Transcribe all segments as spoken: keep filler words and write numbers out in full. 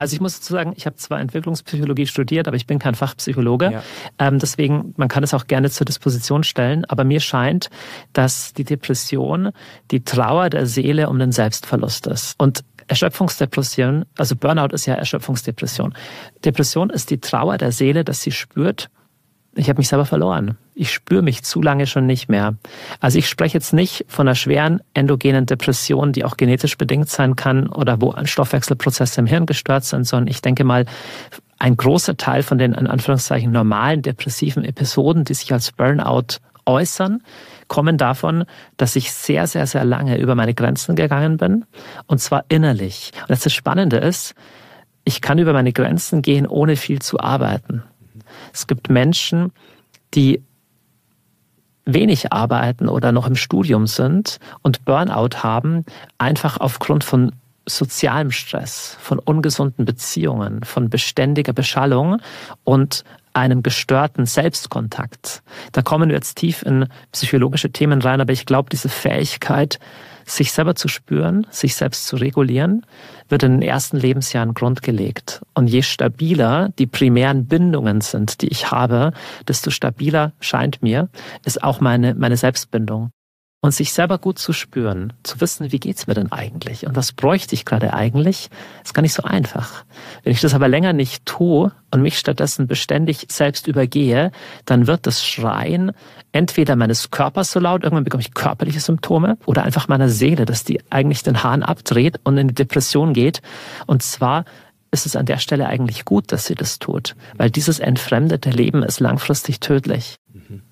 Also ich muss dazu sagen, ich habe zwar Entwicklungspsychologie studiert, aber ich bin kein Fachpsychologe. Ja. Ähm, deswegen, man kann es auch gerne zur Disposition stellen. Aber mir scheint, dass die Depression die Trauer der Seele um den Selbstverlust ist. Und Erschöpfungsdepression, also Burnout ist ja Erschöpfungsdepression. Depression ist die Trauer der Seele, dass sie spürt, ich habe mich selber verloren. Ich spüre mich zu lange schon nicht mehr. Also ich spreche jetzt nicht von einer schweren endogenen Depression, die auch genetisch bedingt sein kann oder wo Stoffwechselprozesse im Hirn gestört sind, sondern ich denke mal, ein großer Teil von den in Anführungszeichen normalen depressiven Episoden, die sich als Burnout äußern, kommen davon, dass ich sehr, sehr, sehr lange über meine Grenzen gegangen bin und zwar innerlich. Und das Spannende ist, ich kann über meine Grenzen gehen, ohne viel zu arbeiten. Es gibt Menschen, die wenig arbeiten oder noch im Studium sind und Burnout haben, einfach aufgrund von sozialem Stress, von ungesunden Beziehungen, von beständiger Beschallung und einem gestörten Selbstkontakt. Da kommen wir jetzt tief in psychologische Themen rein, aber ich glaube, diese Fähigkeit, sich selber zu spüren, sich selbst zu regulieren, wird in den ersten Lebensjahren grundgelegt. Und je stabiler die primären Bindungen sind, die ich habe, desto stabiler scheint mir, ist auch meine, meine Selbstbindung. Und sich selber gut zu spüren, zu wissen, wie geht's mir denn eigentlich und was bräuchte ich gerade eigentlich, ist gar nicht so einfach. Wenn ich das aber länger nicht tue und mich stattdessen beständig selbst übergehe, dann wird das Schreien entweder meines Körpers so laut, irgendwann bekomme ich körperliche Symptome, oder einfach meiner Seele, dass die eigentlich den Hahn abdreht und in die Depression geht. Und zwar ist es an der Stelle eigentlich gut, dass sie das tut, weil dieses entfremdete Leben ist langfristig tödlich. Mhm.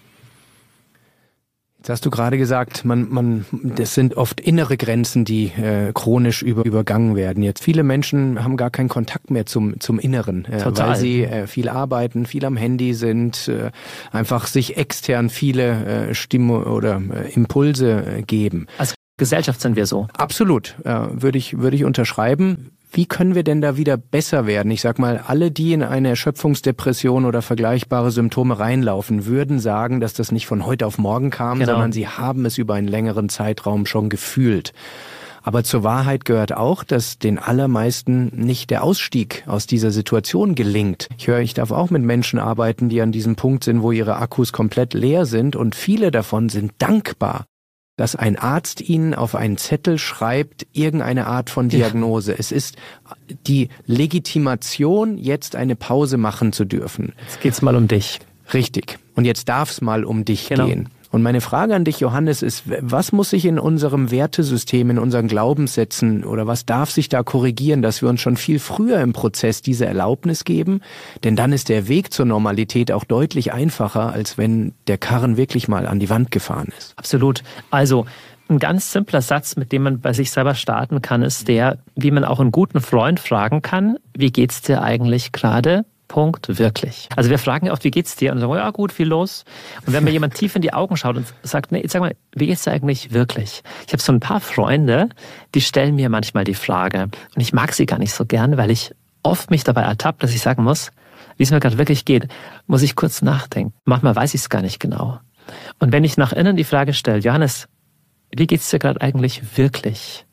Jetzt hast du gerade gesagt, man, man, das sind oft innere Grenzen, die äh, chronisch über, übergangen werden. Jetzt viele Menschen haben gar keinen Kontakt mehr zum, zum Inneren, äh, weil sie äh, viel arbeiten, viel am Handy sind, äh, einfach sich extern viele äh, Stimme oder äh, Impulse äh, geben. Als Gesellschaft sind wir so. Absolut, äh, würde ich, würde ich unterschreiben. Wie können wir denn da wieder besser werden? Ich sag mal, alle, die in eine Erschöpfungsdepression oder vergleichbare Symptome reinlaufen, würden sagen, dass das nicht von heute auf morgen kam, genau, sondern sie haben es über einen längeren Zeitraum schon gefühlt. Aber zur Wahrheit gehört auch, dass den allermeisten nicht der Ausstieg aus dieser Situation gelingt. Ich höre, ich darf auch mit Menschen arbeiten, die an diesem Punkt sind, wo ihre Akkus komplett leer sind, und viele davon sind dankbar, dass ein Arzt Ihnen auf einen Zettel schreibt, irgendeine Art von Diagnose. Ja. Es ist die Legitimation, jetzt eine Pause machen zu dürfen. Jetzt geht's mal um dich. Richtig. Und jetzt darf's mal um dich genau. gehen. Und meine Frage an dich, Johannes, ist, was muss sich in unserem Wertesystem, in unseren Glaubenssätzen oder was darf sich da korrigieren, dass wir uns schon viel früher im Prozess diese Erlaubnis geben? Denn dann ist der Weg zur Normalität auch deutlich einfacher, als wenn der Karren wirklich mal an die Wand gefahren ist. Absolut. Also ein ganz simpler Satz, mit dem man bei sich selber starten kann, ist der, wie man auch einen guten Freund fragen kann, wie geht's dir eigentlich gerade? Punkt, wirklich. Also wir fragen ja oft, wie geht's dir? Und sagen, ja gut, viel los. Und wenn mir jemand tief in die Augen schaut und sagt, nee, sag mal, wie geht's dir eigentlich wirklich? Ich habe so ein paar Freunde, die stellen mir manchmal die Frage, und ich mag sie gar nicht so gern, weil ich oft mich dabei ertappe, dass ich sagen muss, wie es mir gerade wirklich geht, muss ich kurz nachdenken. Manchmal weiß ich es gar nicht genau. Und wenn ich nach innen die Frage stelle, Johannes, wie geht's dir gerade eigentlich wirklich?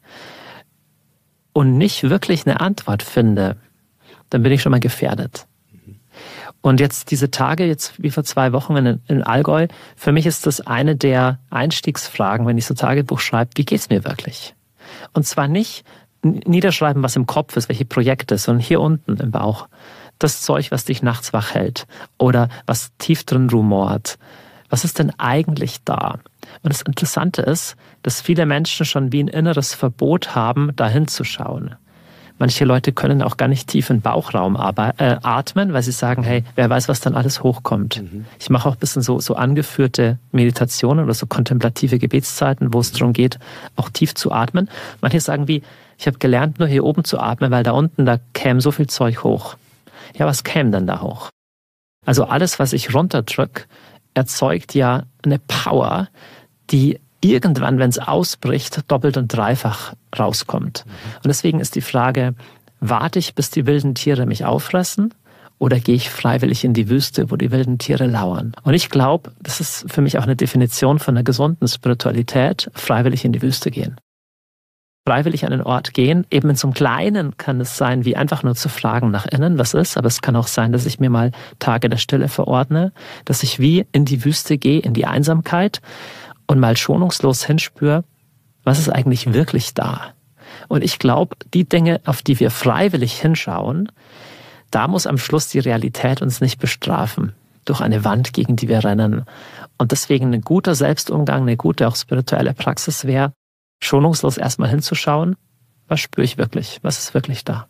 Und nicht wirklich eine Antwort finde, dann bin ich schon mal gefährdet. Und jetzt diese Tage, jetzt wie vor zwei Wochen in, in Allgäu, für mich ist das eine der Einstiegsfragen, wenn ich so Tagebuch schreibe, wie geht's mir wirklich? Und zwar nicht niederschreiben, was im Kopf ist, welche Projekte, sondern hier unten im Bauch. Das Zeug, was dich nachts wach hält oder was tief drin rumort. Was ist denn eigentlich da? Und das Interessante ist, dass viele Menschen schon wie ein inneres Verbot haben, da hinzuschauen. Manche Leute können auch gar nicht tief in den Bauchraum atmen, weil sie sagen, hey, wer weiß, was dann alles hochkommt. Mhm. Ich mache auch ein bisschen so, so angeführte Meditationen oder so kontemplative Gebetszeiten, wo es darum geht, auch tief zu atmen. Manche sagen wie, ich habe gelernt, nur hier oben zu atmen, weil da unten, da käme so viel Zeug hoch. Ja, was käme denn da hoch? Also alles, was ich runterdrück, erzeugt ja eine Power, die irgendwann, wenn es ausbricht, doppelt und dreifach rauskommt. Mhm. Und deswegen ist die Frage, warte ich, bis die wilden Tiere mich auffressen, oder gehe ich freiwillig in die Wüste, wo die wilden Tiere lauern? Und ich glaube, das ist für mich auch eine Definition von einer gesunden Spiritualität, freiwillig in die Wüste gehen. freiwillig an den Ort gehen. Eben in so einem Kleinen kann es sein, wie einfach nur zu fragen nach innen, was ist. Aber es kann auch sein, dass ich mir mal Tage der Stille verordne, dass ich wie in die Wüste gehe, in die Einsamkeit und mal schonungslos hinspüre, was ist eigentlich wirklich da. Und ich glaube, die Dinge, auf die wir freiwillig hinschauen, da muss am Schluss die Realität uns nicht bestrafen durch eine Wand, gegen die wir rennen. Und deswegen ein guter Selbstumgang, eine gute auch spirituelle Praxis wäre, schonungslos erstmal hinzuschauen, was spüre ich wirklich, was ist wirklich da.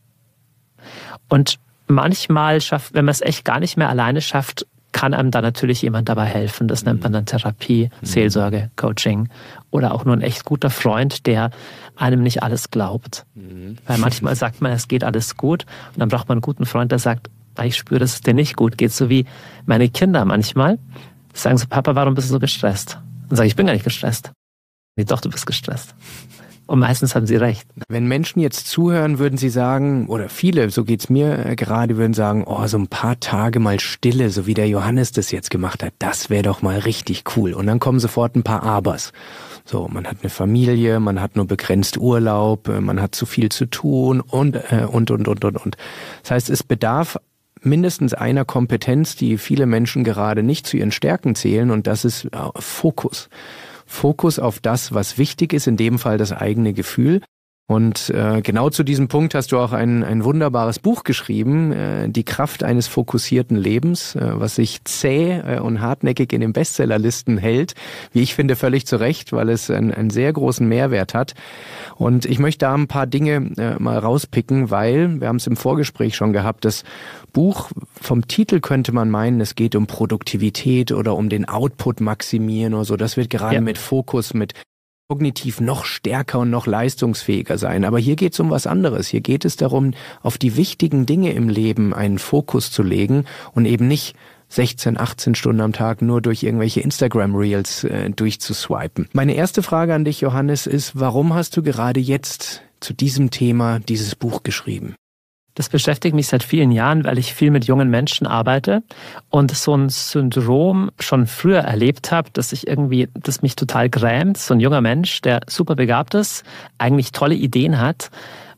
Und manchmal schafft, wenn man es echt gar nicht mehr alleine schafft, kann einem da natürlich jemand dabei helfen. Das nennt man dann Therapie, Seelsorge, Coaching oder auch nur ein echt guter Freund, der einem nicht alles glaubt. Mhm. Weil manchmal sagt man, es geht alles gut und dann braucht man einen guten Freund, der sagt, ich spüre, dass es dir nicht gut geht. So wie meine Kinder manchmal sagen so, Papa, warum bist du so gestresst? Und sage ich, ich bin gar nicht gestresst. Nee, doch, du bist gestresst. Und meistens haben sie recht. Wenn Menschen jetzt zuhören, würden sie sagen, oder viele, so geht's mir gerade, würden sagen, oh, so ein paar Tage mal Stille, so wie der Johannes das jetzt gemacht hat, das wäre doch mal richtig cool. Und dann kommen sofort ein paar Abers. So, man hat eine Familie, man hat nur begrenzt Urlaub, man hat zu viel zu tun und, äh, und, und, und, und, und. Das heißt, es bedarf mindestens einer Kompetenz, die viele Menschen gerade nicht zu ihren Stärken zählen, und das ist Fokus. Fokus auf das, was wichtig ist, in dem Fall das eigene Gefühl. Und äh, genau zu diesem Punkt hast du auch ein, ein wunderbares Buch geschrieben, äh, Die Kraft eines fokussierten Lebens, äh, was sich zäh äh, und hartnäckig in den Bestsellerlisten hält, wie ich finde, völlig zu Recht, weil es einen, einen sehr großen Mehrwert hat. Und ich möchte da ein paar Dinge äh, mal rauspicken, weil, wir haben es im Vorgespräch schon gehabt, das Buch, vom Titel könnte man meinen, es geht um Produktivität oder um den Output maximieren oder so. Das wird gerade ja. mit Fokus, mit kognitiv noch stärker und noch leistungsfähiger sein. Aber hier geht es um was anderes. Hier geht es darum, auf die wichtigen Dinge im Leben einen Fokus zu legen und eben nicht sechzehn, achtzehn Stunden am Tag nur durch irgendwelche Instagram-Reels äh, durchzuswipen. Meine erste Frage an dich, Johannes, ist, warum hast du gerade jetzt zu diesem Thema dieses Buch geschrieben? Das beschäftigt mich seit vielen Jahren, weil ich viel mit jungen Menschen arbeite und so ein Syndrom schon früher erlebt habe, dass ich irgendwie, das mich total grämt. So ein junger Mensch, der super begabt ist, eigentlich tolle Ideen hat,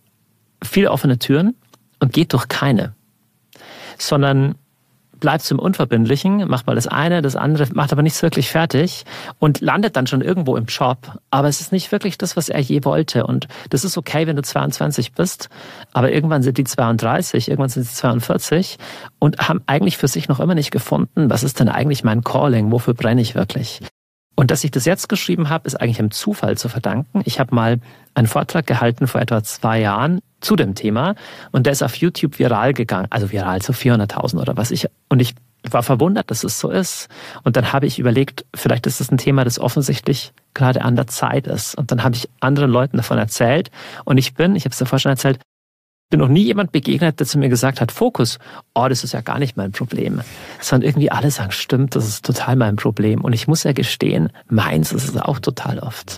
viele offene Türen und geht durch keine, sondern bleibt zum Unverbindlichen, macht mal das eine, das andere, macht aber nichts wirklich fertig und landet dann schon irgendwo im Job. Aber es ist nicht wirklich das, was er je wollte. Und das ist okay, wenn du zweiundzwanzig bist, aber irgendwann sind die zweiunddreißig, irgendwann sind sie zweiundvierzig und haben eigentlich für sich noch immer nicht gefunden, was ist denn eigentlich mein Calling, wofür brenne ich wirklich? Und dass ich das jetzt geschrieben habe, ist eigentlich einem Zufall zu verdanken. Ich habe mal einen Vortrag gehalten vor etwa zwei Jahren zu dem Thema und der ist auf YouTube viral gegangen, also viral, so vierhunderttausend oder was ich. Und ich war verwundert, dass es so ist. Und dann habe ich überlegt, vielleicht ist es ein Thema, das offensichtlich gerade an der Zeit ist. Und dann habe ich anderen Leuten davon erzählt. Und ich bin, ich habe es davor schon erzählt, bin noch nie jemand begegnet, der zu mir gesagt hat, Fokus, oh, das ist ja gar nicht mein Problem. Sondern irgendwie alle sagen, stimmt, das ist total mein Problem. Und ich muss ja gestehen, meins ist es auch total oft.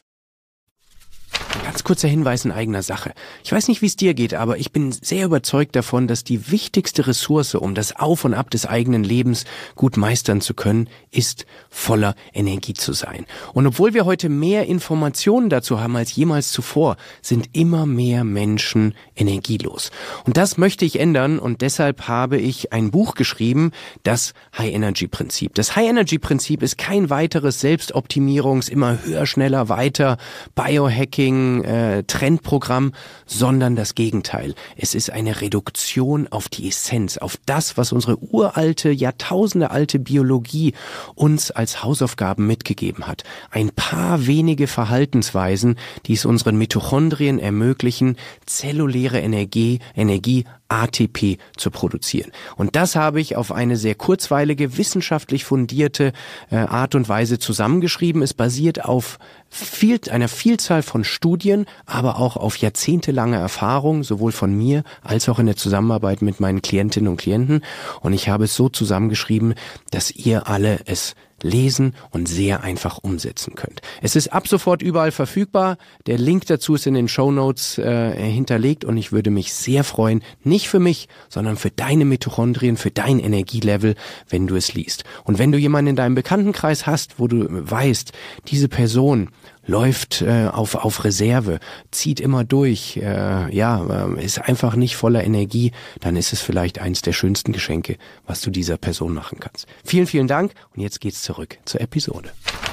Ganz kurzer Hinweis in eigener Sache. Ich weiß nicht, wie es dir geht, aber ich bin sehr überzeugt davon, dass die wichtigste Ressource, um das Auf und Ab des eigenen Lebens gut meistern zu können, ist, voller Energie zu sein. Und obwohl wir heute mehr Informationen dazu haben als jemals zuvor, sind immer mehr Menschen energielos. Und das möchte ich ändern und deshalb habe ich ein Buch geschrieben, das High-Energy-Prinzip. Das High-Energy-Prinzip ist kein weiteres Selbstoptimierungs-, immer höher, schneller, weiter, Biohacking, äh, Trendprogramm, sondern das Gegenteil. Es ist eine Reduktion auf die Essenz, auf das, was unsere uralte, jahrtausendealte Biologie uns als Hausaufgaben mitgegeben hat. Ein paar wenige Verhaltensweisen, die es unseren Mitochondrien ermöglichen, zelluläre Energie, Energie A T P zu produzieren. Und das habe ich auf eine sehr kurzweilige, wissenschaftlich fundierte äh, Art und Weise zusammengeschrieben. Es basiert auf viel, einer Vielzahl von Studien, aber auch auf jahrzehntelange Erfahrung, sowohl von mir als auch in der Zusammenarbeit mit meinen Klientinnen und Klienten. Und ich habe es so zusammengeschrieben, dass ihr alle es lesen und sehr einfach umsetzen könnt. Es ist ab sofort überall verfügbar. Der Link dazu ist in den Shownotes äh, hinterlegt und ich würde mich sehr freuen, nicht für mich, sondern für deine Mitochondrien, für dein Energielevel, wenn du es liest. Und wenn du jemanden in deinem Bekanntenkreis hast, wo du weißt, diese Person läuft äh, auf auf Reserve, zieht immer durch, äh, ja, äh, ist einfach nicht voller Energie, dann ist es vielleicht eins der schönsten Geschenke, was du dieser Person machen kannst. Vielen, vielen Dank und jetzt geht's zurück zur Episode.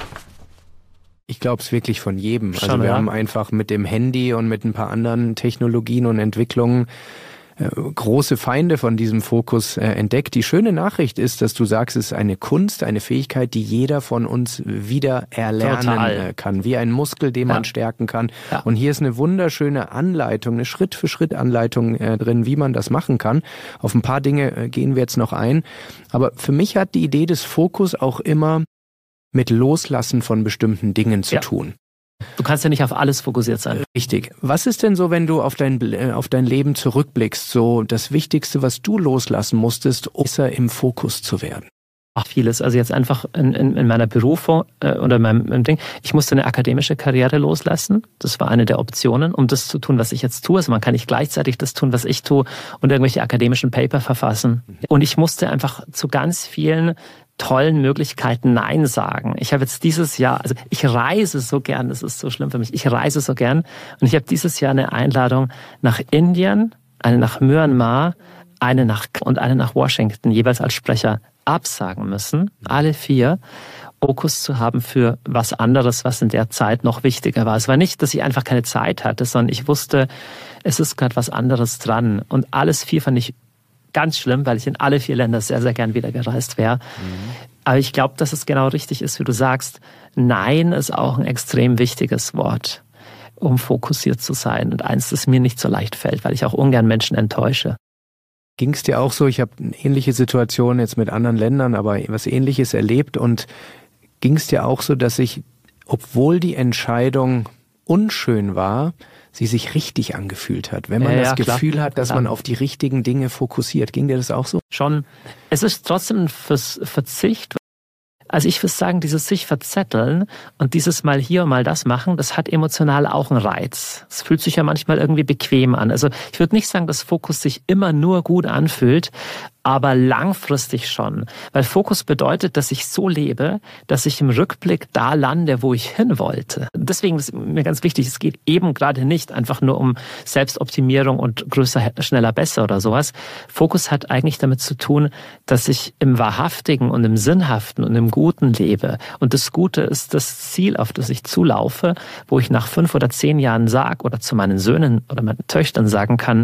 Ich glaube es wirklich von jedem. Schon, also wir ja. haben einfach mit dem Handy und mit ein paar anderen Technologien und Entwicklungen äh, große Feinde von diesem Fokus äh, entdeckt. Die schöne Nachricht ist, dass du sagst, es ist eine Kunst, eine Fähigkeit, die jeder von uns wieder erlernen äh, kann, wie ein Muskel, den man ja. stärken kann. Ja. Und hier ist eine wunderschöne Anleitung, eine Schritt-für-Schritt-Anleitung äh, drin, wie man das machen kann. Auf ein paar Dinge äh, gehen wir jetzt noch ein. Aber für mich hat die Idee des Fokus auch immer mit Loslassen von bestimmten Dingen zu ja. tun. Du kannst ja nicht auf alles fokussiert sein. Richtig. Was ist denn so, wenn du auf dein, auf dein Leben zurückblickst, so das Wichtigste, was du loslassen musstest, um besser im Fokus zu werden? Ach, vieles. Also jetzt einfach in, in, in meiner Berufung äh, oder in meinem, meinem Ding. Ich musste eine akademische Karriere loslassen. Das war eine der Optionen, um das zu tun, was ich jetzt tue. Also man kann nicht gleichzeitig das tun, was ich tue und irgendwelche akademischen Paper verfassen. Und ich musste einfach zu ganz vielen tollen Möglichkeiten Nein sagen. Ich habe jetzt dieses Jahr, also ich reise so gern, das ist so schlimm für mich, ich reise so gern und ich habe dieses Jahr eine Einladung nach Indien, eine nach Myanmar, eine nach und eine nach Washington, jeweils als Sprecher absagen müssen, alle vier, Fokus zu haben für was anderes, was in der Zeit noch wichtiger war. Es war nicht, dass ich einfach keine Zeit hatte, sondern ich wusste, es ist gerade was anderes dran und alles vier fand ich ganz schlimm, weil ich in alle vier Länder sehr, sehr gern wieder gereist wäre. Mhm. Aber ich glaube, dass es genau richtig ist, wie du sagst. Nein ist auch ein extrem wichtiges Wort, um fokussiert zu sein. Und eins, das mir nicht so leicht fällt, weil ich auch ungern Menschen enttäusche. Ging es dir auch so? Ich habe eine ähnliche Situation jetzt mit anderen Ländern, aber was Ähnliches erlebt. Und ging es dir auch so, dass ich, obwohl die Entscheidung unschön war, sie sich richtig angefühlt hat, wenn man ja, das ja, Gefühl klar, hat, dass klar. man auf die richtigen Dinge fokussiert. Ging dir das auch so? Schon. Es ist trotzdem ein Verzicht. Also ich würde sagen, dieses sich verzetteln und dieses mal hier und mal das machen, das hat emotional auch einen Reiz. Es fühlt sich ja manchmal irgendwie bequem an. Also ich würde nicht sagen, dass Fokus sich immer nur gut anfühlt, aber langfristig schon. Weil Fokus bedeutet, dass ich so lebe, dass ich im Rückblick da lande, wo ich hin wollte. Deswegen ist mir ganz wichtig, es geht eben gerade nicht einfach nur um Selbstoptimierung und größer, schneller, besser oder sowas. Fokus hat eigentlich damit zu tun, dass ich im Wahrhaftigen und im Sinnhaften und im Guten lebe. Und das Gute ist das Ziel, auf das ich zulaufe, wo ich nach fünf oder zehn Jahren sage oder zu meinen Söhnen oder meinen Töchtern sagen kann,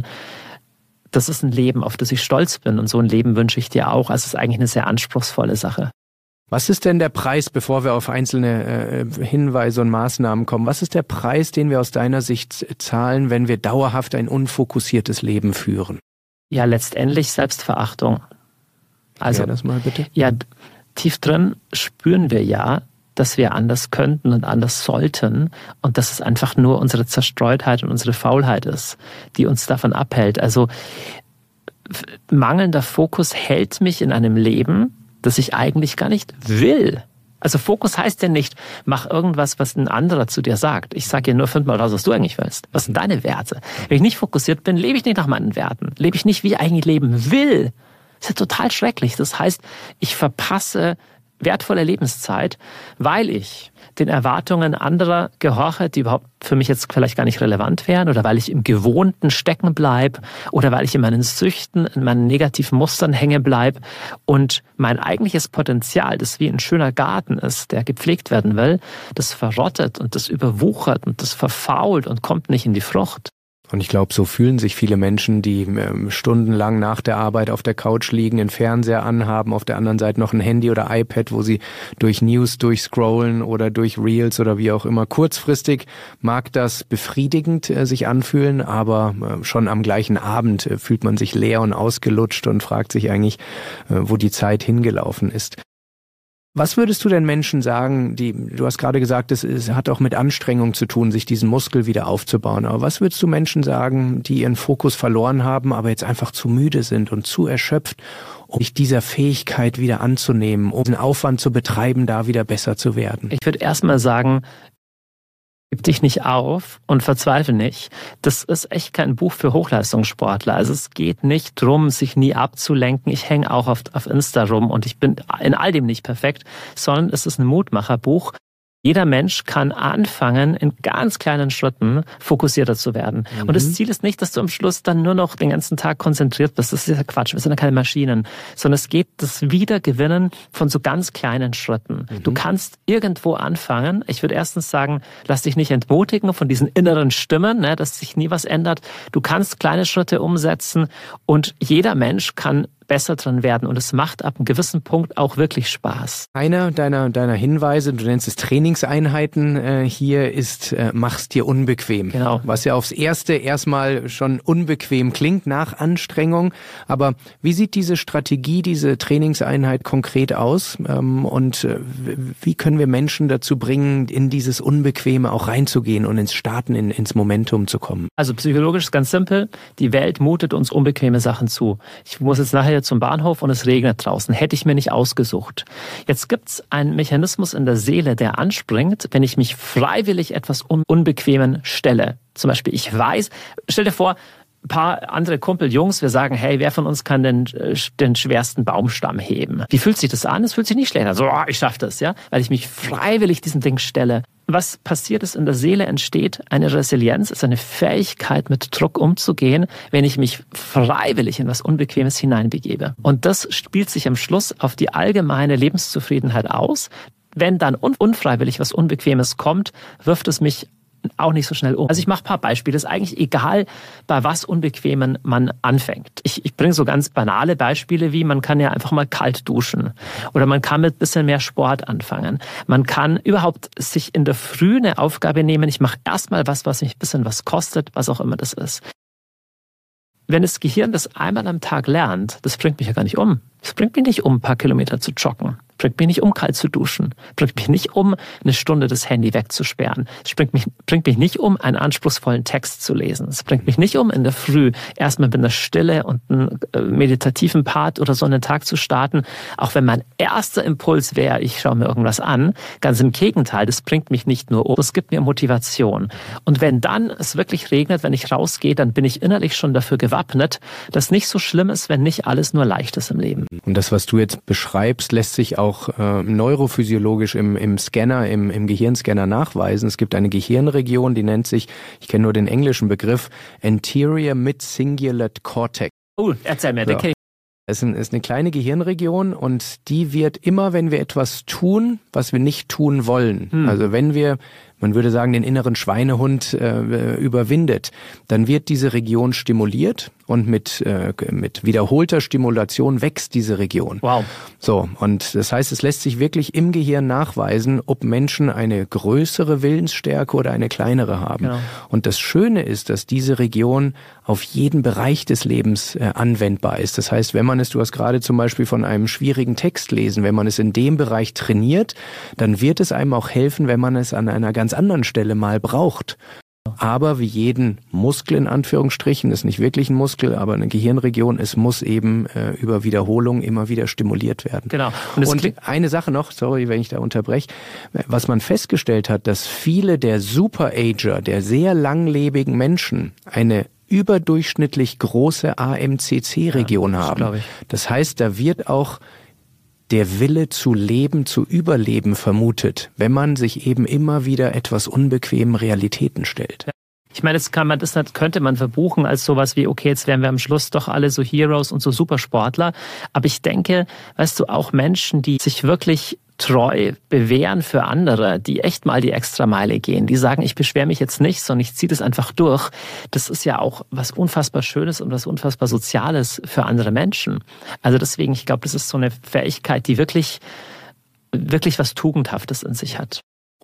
das ist ein Leben, auf das ich stolz bin. Und so ein Leben wünsche ich dir auch. Also es ist eigentlich eine sehr anspruchsvolle Sache. Was ist denn der Preis, bevor wir auf einzelne äh, Hinweise und Maßnahmen kommen, was ist der Preis, den wir aus deiner Sicht zahlen, wenn wir dauerhaft ein unfokussiertes Leben führen? Ja, letztendlich Selbstverachtung. Also, ja, das mal bitte. Ja, tief drin spüren wir ja, dass wir anders könnten und anders sollten und dass es einfach nur unsere Zerstreutheit und unsere Faulheit ist, die uns davon abhält. Also mangelnder Fokus hält mich in einem Leben, das ich eigentlich gar nicht will. Also Fokus heißt ja nicht, mach irgendwas, was ein anderer zu dir sagt. Ich sage dir nur fünfmal raus, was du eigentlich willst. Was sind deine Werte? Wenn ich nicht fokussiert bin, lebe ich nicht nach meinen Werten. Lebe ich nicht, wie ich eigentlich leben will. Das ist ja total schrecklich. Das heißt, ich verpasse wertvolle Lebenszeit, weil ich den Erwartungen anderer gehorche, die überhaupt für mich jetzt vielleicht gar nicht relevant wären, oder weil ich im Gewohnten stecken bleibe, oder weil ich in meinen Süchten, in meinen negativen Mustern hängen bleibe und mein eigentliches Potenzial, das wie ein schöner Garten ist, der gepflegt werden will, das verrottet und das überwuchert und das verfault und kommt nicht in die Frucht. Und ich glaube, so fühlen sich viele Menschen, die ähm, stundenlang nach der Arbeit auf der Couch liegen, den Fernseher anhaben, auf der anderen Seite noch ein Handy oder iPad, wo sie durch News durchscrollen oder durch Reels oder wie auch immer. Kurzfristig mag das befriedigend äh, sich anfühlen, aber äh, schon am gleichen Abend äh, fühlt man sich leer und ausgelutscht und fragt sich eigentlich, äh, wo die Zeit hingelaufen ist. Was würdest du denn Menschen sagen, die, du hast gerade gesagt, es, es hat auch mit Anstrengung zu tun, sich diesen Muskel wieder aufzubauen. Aber was würdest du Menschen sagen, die ihren Fokus verloren haben, aber jetzt einfach zu müde sind und zu erschöpft, um sich dieser Fähigkeit wieder anzunehmen, um den Aufwand zu betreiben, da wieder besser zu werden? Ich würde erstmal sagen, gib dich nicht auf und verzweifle nicht. Das ist echt kein Buch für Hochleistungssportler. Also es geht nicht drum, sich nie abzulenken. Ich hänge auch auf, auf Insta rum und ich bin in all dem nicht perfekt, sondern es ist ein Mutmacherbuch. Jeder Mensch kann anfangen, in ganz kleinen Schritten fokussierter zu werden. Mhm. Und das Ziel ist nicht, dass du am Schluss dann nur noch den ganzen Tag konzentriert bist. Das ist ja Quatsch, wir sind ja keine Maschinen. Sondern es geht das Wiedergewinnen von so ganz kleinen Schritten. Mhm. Du kannst irgendwo anfangen. Ich würde erstens sagen, lass dich nicht entmutigen von diesen inneren Stimmen, ne, dass sich nie was ändert. Du kannst kleine Schritte umsetzen und jeder Mensch kann besser dran werden und es macht ab einem gewissen Punkt auch wirklich Spaß. Einer deiner, deiner Hinweise, du nennst es Trainingseinheiten, äh, hier ist, äh, mach's dir unbequem. Genau. Was ja aufs Erste erstmal schon unbequem klingt nach Anstrengung, aber wie sieht diese Strategie, diese Trainingseinheit konkret aus ähm, und äh, wie können wir Menschen dazu bringen, in dieses Unbequeme auch reinzugehen und ins Starten, in, ins Momentum zu kommen? Also psychologisch ist ganz simpel, die Welt mutet uns unbequeme Sachen zu. Ich muss jetzt nachher zum Bahnhof und es regnet draußen. Hätte ich mir nicht ausgesucht. Jetzt gibt's einen Mechanismus in der Seele, der anspringt, wenn ich mich freiwillig etwas un- Unbequemen stelle. Zum Beispiel, ich weiß, stell dir vor, ein paar andere Kumpeljungs, wir sagen, hey, wer von uns kann den, den schwersten Baumstamm heben? Wie fühlt sich das an? Es fühlt sich nicht schlecht an. So, oh, ich schaffe das, ja, weil ich mich freiwillig diesem Ding stelle. Was passiert ist, in der Seele entsteht eine Resilienz, ist eine Fähigkeit, mit Druck umzugehen, wenn ich mich freiwillig in was Unbequemes hineinbegebe. Und das spielt sich am Schluss auf die allgemeine Lebenszufriedenheit aus. Wenn dann unfreiwillig was Unbequemes kommt, wirft es mich auch nicht so schnell um. Also ich mache ein paar Beispiele. Es ist eigentlich egal, bei was Unbequemen man anfängt. Ich, ich bringe so ganz banale Beispiele wie, man kann ja einfach mal kalt duschen oder man kann mit ein bisschen mehr Sport anfangen. Man kann überhaupt sich in der Früh eine Aufgabe nehmen. Ich mache erstmal was, was mich ein bisschen was kostet, was auch immer das ist. Wenn das Gehirn das einmal am Tag lernt, das bringt mich ja gar nicht um. Das bringt mich nicht um, ein paar Kilometer zu joggen. Bringt mich nicht um, kalt zu duschen. Bringt mich nicht um, eine Stunde das Handy wegzusperren. Es bringt mich, bringt mich nicht um, einen anspruchsvollen Text zu lesen. Es bringt mich nicht um, in der Früh erstmal mit einer Stille und einem meditativen Part oder so einen Tag zu starten. Auch wenn mein erster Impuls wäre, ich schaue mir irgendwas an. Ganz im Gegenteil, das bringt mich nicht nur um, es gibt mir Motivation. Und wenn dann es wirklich regnet, wenn ich rausgehe, dann bin ich innerlich schon dafür gewappnet, dass nicht so schlimm ist, wenn nicht alles nur leicht ist im Leben. Und das, was du jetzt beschreibst, lässt sich auch auch äh, neurophysiologisch im, im Scanner, im, im Gehirnscanner nachweisen. Es gibt eine Gehirnregion, die nennt sich, ich kenne nur den englischen Begriff, Anterior Mid-Cingulate Cortex. Oh, erzähl mir, so. Den kenn ich. Es ist eine kleine Gehirnregion und die wird immer, wenn wir etwas tun, was wir nicht tun wollen, hm. also wenn wir, man würde sagen, den inneren Schweinehund äh, überwindet, dann wird diese Region stimuliert und mit äh, mit wiederholter Stimulation wächst diese Region. Wow. So, und das heißt, es lässt sich wirklich im Gehirn nachweisen, ob Menschen eine größere Willensstärke oder eine kleinere haben. Genau. Und das Schöne ist, dass diese Region auf jeden Bereich des Lebens äh, anwendbar ist. Das heißt, wenn man es, du hast gerade zum Beispiel von einem schwierigen Text lesen, wenn man es in dem Bereich trainiert, dann wird es einem auch helfen, wenn man es an einer ganz anderen Stelle mal braucht. Aber wie jeden Muskel in Anführungsstrichen, ist nicht wirklich ein Muskel, aber eine Gehirnregion, es muss eben äh, über Wiederholung immer wieder stimuliert werden. Genau. Und, Und eine Sache noch, sorry, wenn ich da unterbreche, was man festgestellt hat, dass viele der Superager, der sehr langlebigen Menschen, eine überdurchschnittlich große A M C C-Region ja, haben. Das, das heißt, da wird auch der Wille zu leben, zu überleben vermutet, wenn man sich eben immer wieder etwas unbequemen Realitäten stellt. Ich meine, das kann man, das könnte man verbuchen als sowas wie, okay, jetzt wären wir am Schluss doch alle so Heroes und so Supersportler. Aber ich denke, weißt du, auch Menschen, die sich wirklich treu bewähren für andere, die echt mal die Extrameile gehen, die sagen, ich beschwere mich jetzt nicht, sondern ich ziehe das einfach durch. Das ist ja auch was unfassbar Schönes und was unfassbar Soziales für andere Menschen. Also deswegen, ich glaube, das ist so eine Fähigkeit, die wirklich, wirklich was Tugendhaftes in sich hat.